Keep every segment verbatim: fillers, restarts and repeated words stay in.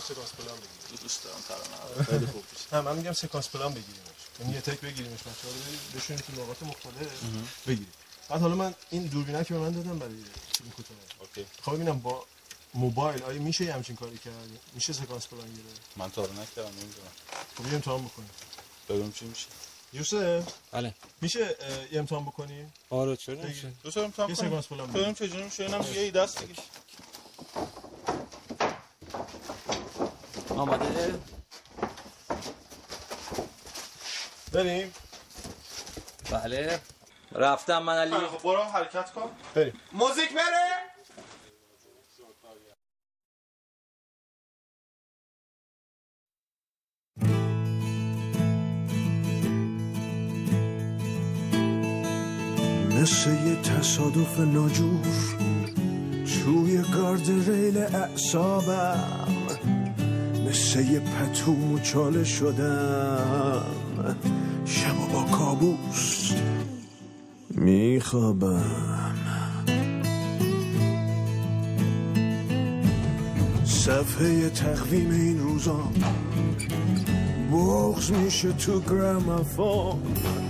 سکانس پلان بگیریم. دوست دارم ترانه خیلی خوب میشه. نه من میگم سکانس پلان بگیریمش. یعنی یه تک بگیریمش بچه‌ها رو بشونیم تو نقاط مختلف بگیریم. بعد حالا من این دوربینه که به من دادم برای فیلم کوتاه. اوکی. خب ببینم با موبایل آیا میشه همچین کاری کرد؟ میشه سکانس پلان گرفت؟ من تا الان نکردم نمیدونم. خب یه امتحان بکنیم. ببینیم چی میشه. یوسف بله میشه یه امتحان بکنیم؟ آره چرا نمیشه؟ دوست دارم امتحان یه کنیم. سکانس پلان ببینیم چجوری میشه. اینم یه ایده است دیگه. آماده؟ بریم؟ بله رفتم من علی. خب برو حرکت کن. بریم. موزیک بره. مثل یه تصادف ناجور توی گارد ریل اعصابم، مثل یه پتو مچاله شدم، شب و با کابوس میخوابم. صفحه تقویم این روزا بغض میشه تو گرامافون،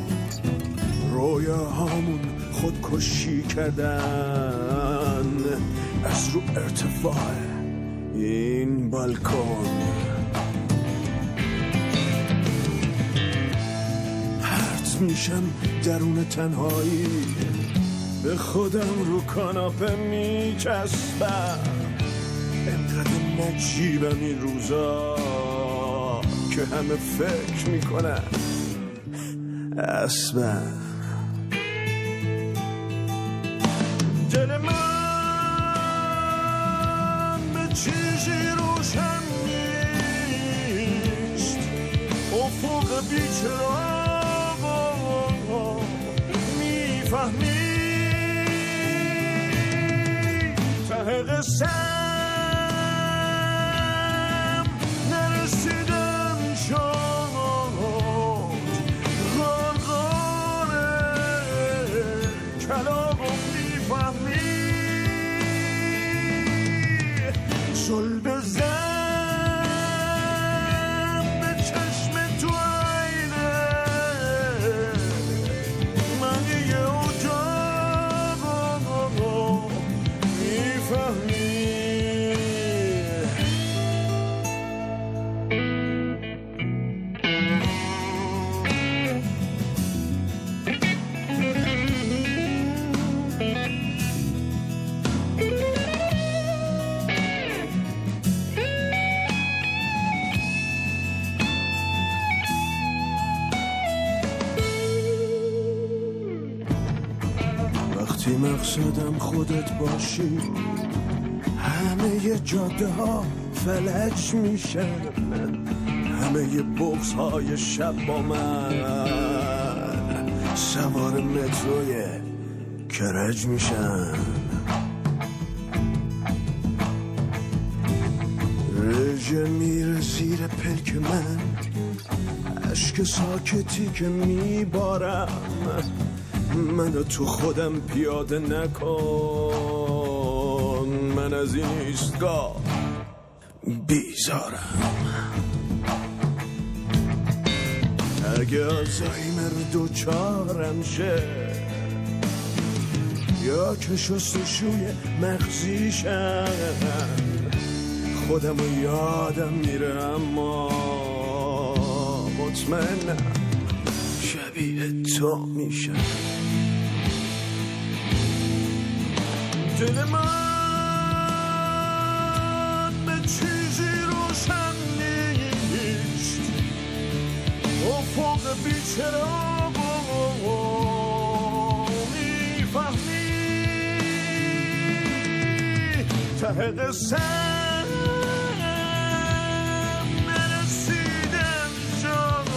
رویاهامون خودکشی کردن از رو ارتفاع این بالکن. پرت میشم درون تنهایی، به خودم رو کاناپه میچسبم. انقدر نجیبم این روزا که همه فکر میکنن اسبم. دل من به چیزی روشن نیست، افق بیچراغ میفهمی ته قسم نرسیدم شد غرغره کلاغ میفهمی صلب زن به چشم تو عینه من یه اجاق میفهمی. وقتی مقصدم خودت باشی، همه ی جاده ها فلج میشن، همه ی بغض های شب با من سوار متروی کرج میشن. رژه میره زیر پلک من، اشک ساکتی که میبارم، منو تو خودم پیاده نکن، من از این ایستگاه بیزارم. اگه آلزایمر دوچارم شه یا که شستشوی مغزیشم، خودمو یادم میره اما مطمئنم شبیه تو میشم. دل من به چیزی روشن نیست، افق بیچراغ میفهمی ته قسم نرسیدن شد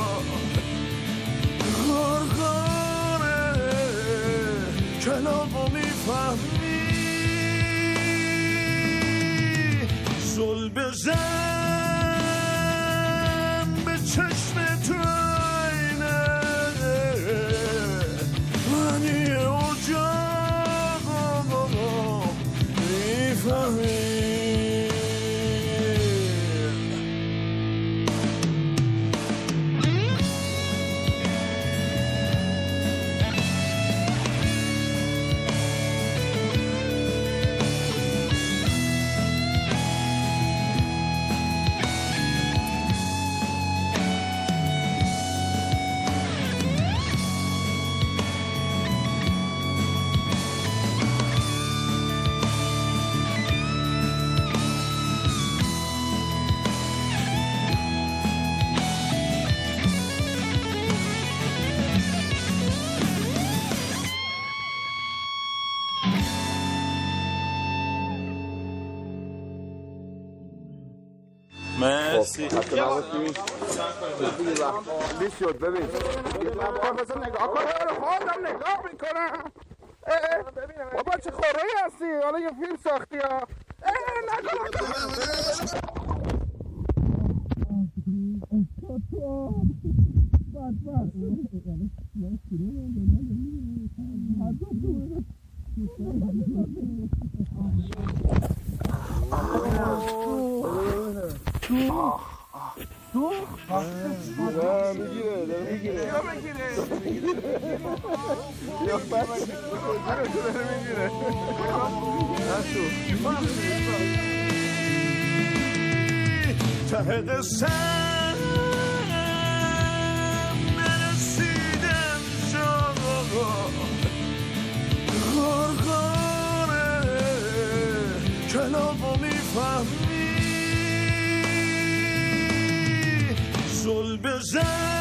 غرغره کلاغو میفهمی صلب زن به چشم تو عینه منی اجاق میفهمی مرسی لیست شد ببین مثلا نگاه کن خودم نگاه میکنم بابا چه خورایی هستی حالا یه فیلم ساختی ها ته قسم نرسیدم جا غرغاره کلامو میفهمی زل بزن